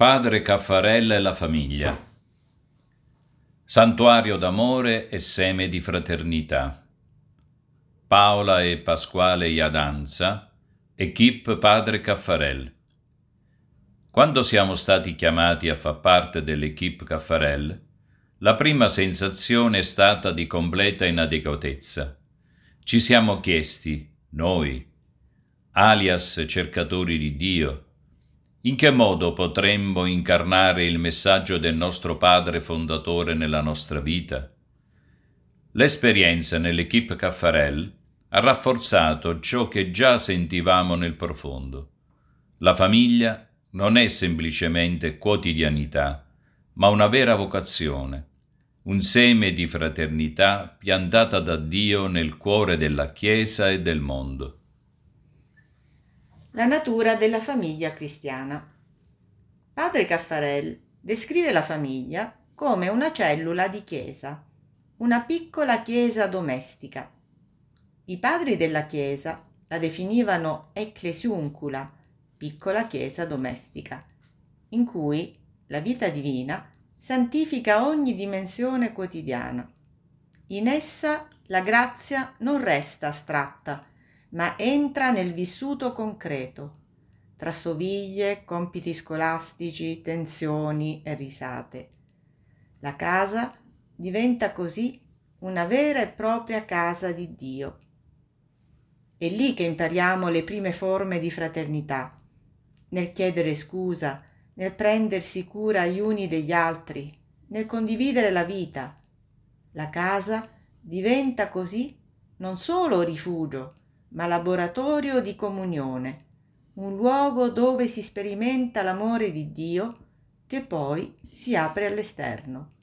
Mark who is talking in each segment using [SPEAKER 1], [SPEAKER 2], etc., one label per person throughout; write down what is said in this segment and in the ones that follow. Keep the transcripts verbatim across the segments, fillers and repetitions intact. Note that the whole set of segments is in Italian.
[SPEAKER 1] Padre Caffarel e la famiglia. Santuario d'amore e seme di fraternità. Paola e Pasquale Iadanza, equipe Padre Caffarel. Quando siamo stati chiamati a far parte dell'equipe Caffarel, la prima sensazione è stata di completa inadeguatezza. Ci siamo chiesti, noi, alias cercatori di Dio, in che modo potremmo incarnare il messaggio del nostro Padre fondatore nella nostra vita? L'esperienza nell'equipe Caffarel ha rafforzato ciò che già sentivamo nel profondo. La famiglia non è semplicemente quotidianità, ma una vera vocazione, un seme di fraternità piantata da Dio nel cuore della Chiesa e del mondo.
[SPEAKER 2] La natura della famiglia cristiana. Padre Caffarel descrive la famiglia come una cellula di chiesa, una piccola chiesa domestica. I padri della chiesa la definivano ecclesiuncula, piccola chiesa domestica, in cui la vita divina santifica ogni dimensione quotidiana. In essa la grazia non resta astratta, ma entra nel vissuto concreto, tra stoviglie, compiti scolastici, tensioni e risate. La casa diventa così una vera e propria casa di Dio. È lì che impariamo le prime forme di fraternità, nel chiedere scusa, nel prendersi cura gli uni degli altri, nel condividere la vita. La casa diventa così non solo rifugio, ma laboratorio di comunione, un luogo dove si sperimenta l'amore di Dio che poi si apre all'esterno.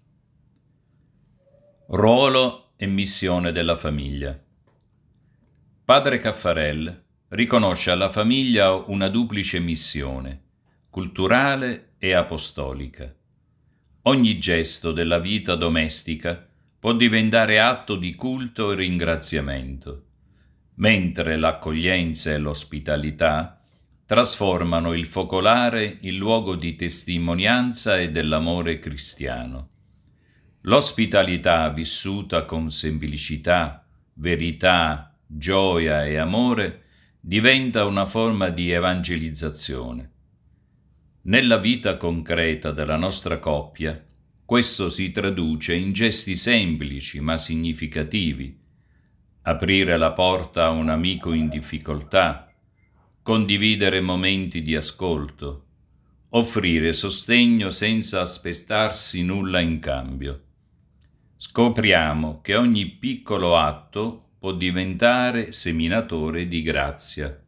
[SPEAKER 1] Ruolo e missione della famiglia. Padre Caffarel riconosce alla famiglia una duplice missione, culturale e apostolica. Ogni gesto della vita domestica può diventare atto di culto e ringraziamento, mentre l'accoglienza e l'ospitalità trasformano il focolare in luogo di testimonianza e dell'amore cristiano. L'ospitalità vissuta con semplicità, verità, gioia e amore diventa una forma di evangelizzazione. Nella vita concreta della nostra coppia, questo si traduce in gesti semplici ma significativi. Aprire la porta a un amico in difficoltà, condividere momenti di ascolto, offrire sostegno senza aspettarsi nulla in cambio. Scopriamo che ogni piccolo atto può diventare seminatore di grazia.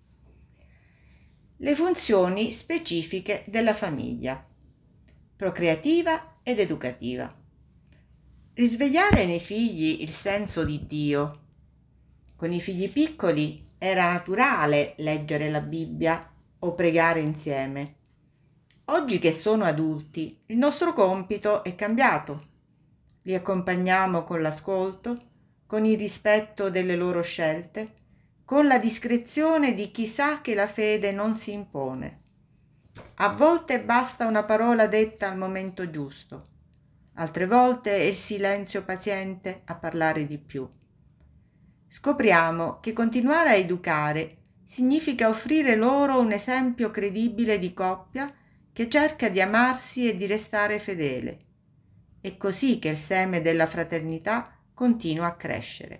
[SPEAKER 2] Le funzioni specifiche della famiglia, procreativa ed educativa. Risvegliare nei figli il senso di Dio. Con i figli piccoli era naturale leggere la Bibbia o pregare insieme. Oggi che sono adulti, il nostro compito è cambiato. Li accompagniamo con l'ascolto, con il rispetto delle loro scelte, con la discrezione di chi sa che la fede non si impone. A volte basta una parola detta al momento giusto, altre volte è il silenzio paziente a parlare di più. Scopriamo che continuare a educare significa offrire loro un esempio credibile di coppia che cerca di amarsi e di restare fedele. È così che il seme della fraternità continua a crescere.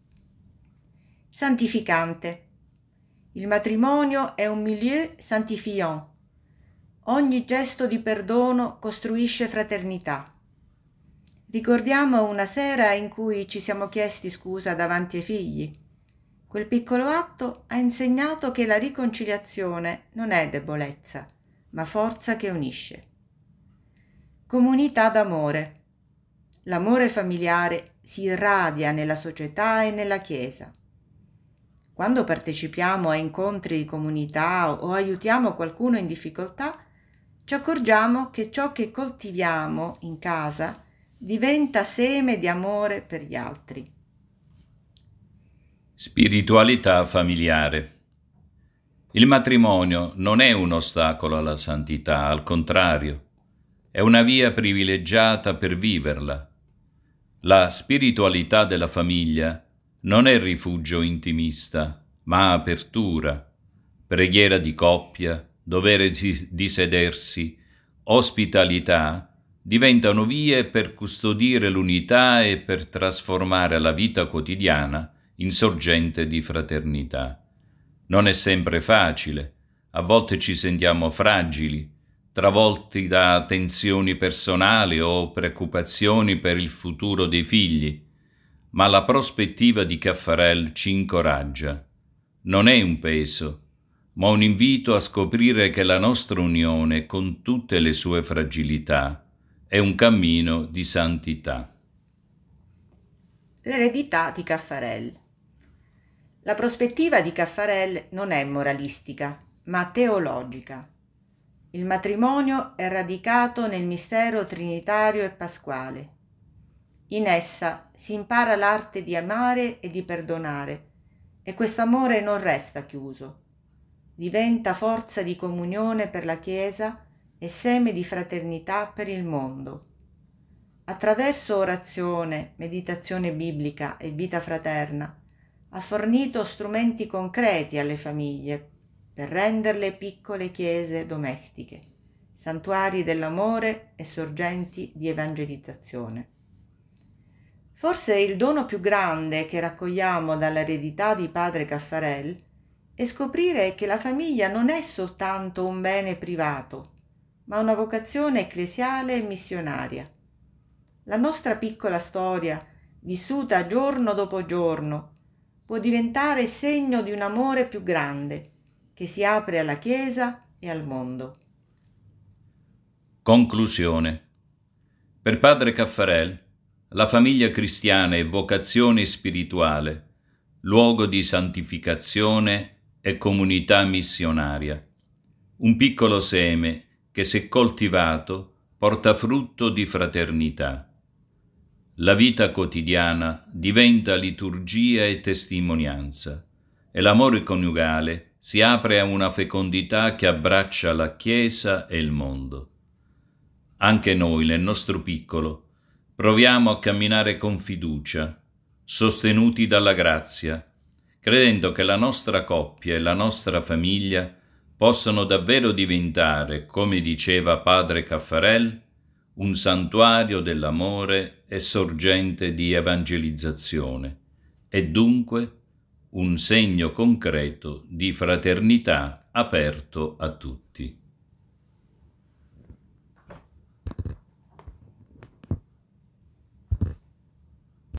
[SPEAKER 2] Santificante. Il matrimonio è un milieu sanctifiant. Ogni gesto di perdono costruisce fraternità. Ricordiamo una sera in cui ci siamo chiesti scusa davanti ai figli. Quel piccolo atto ha insegnato che la riconciliazione non è debolezza, ma forza che unisce. Comunità d'amore. L'amore familiare si irradia nella società e nella Chiesa. Quando partecipiamo a incontri di comunità o aiutiamo qualcuno in difficoltà, ci accorgiamo che ciò che coltiviamo in casa diventa seme di amore per gli altri.
[SPEAKER 1] Spiritualità familiare. Il matrimonio non è un ostacolo alla santità, al contrario, è una via privilegiata per viverla. La spiritualità della famiglia non è rifugio intimista, ma apertura, preghiera di coppia, dovere di sedersi, ospitalità, diventano vie per custodire l'unità e per trasformare la vita quotidiana in sorgente di fraternità. Non è sempre facile, a volte ci sentiamo fragili, travolti da tensioni personali o preoccupazioni per il futuro dei figli, ma la prospettiva di Caffarel ci incoraggia. Non è un peso, ma un invito a scoprire che la nostra unione, con tutte le sue fragilità, è un cammino di santità.
[SPEAKER 2] L'eredità di Caffarel. La prospettiva di Caffarel non è moralistica, ma teologica. Il matrimonio è radicato nel mistero trinitario e pasquale. In essa si impara l'arte di amare e di perdonare, e questo amore non resta chiuso. Diventa forza di comunione per la Chiesa e seme di fraternità per il mondo. Attraverso orazione, meditazione biblica e vita fraterna, ha fornito strumenti concreti alle famiglie per renderle piccole chiese domestiche, santuari dell'amore e sorgenti di evangelizzazione. Forse il dono più grande che raccogliamo dall'eredità di padre Caffarel è scoprire che la famiglia non è soltanto un bene privato, ma una vocazione ecclesiale e missionaria. La nostra piccola storia, vissuta giorno dopo giorno, può diventare segno di un amore più grande, che si apre alla Chiesa e al mondo.
[SPEAKER 1] Conclusione. Per padre Caffarel, la famiglia cristiana è vocazione spirituale, luogo di santificazione e comunità missionaria. Un piccolo seme che, se coltivato, porta frutto di fraternità. La vita quotidiana diventa liturgia e testimonianza, e l'amore coniugale si apre a una fecondità che abbraccia la Chiesa e il mondo. Anche noi, nel nostro piccolo, proviamo a camminare con fiducia, sostenuti dalla grazia, credendo che la nostra coppia e la nostra famiglia possano davvero diventare, come diceva padre Caffarel, un santuario dell'amore e sorgente di evangelizzazione, e dunque un segno concreto di fraternità aperto a tutti.